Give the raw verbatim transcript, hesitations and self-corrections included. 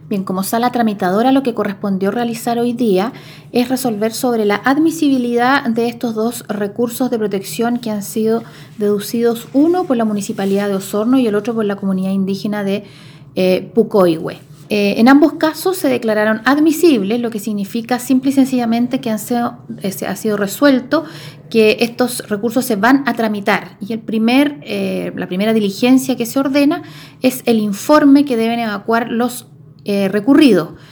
Bien, como sala tramitadora, lo que correspondió realizar hoy día es resolver sobre la admisibilidad de estos dos recursos de protección que han sido deducidos, uno por la Municipalidad de Osorno y el otro por la comunidad indígena de eh, Pucoihue. Eh, en ambos casos se declararon admisibles, lo que significa simple y sencillamente que han sido, eh, ha sido resuelto que estos recursos se van a tramitar. Y el primer, eh, la primera diligencia que se ordena es el informe que deben evacuar los Eh, recurrido.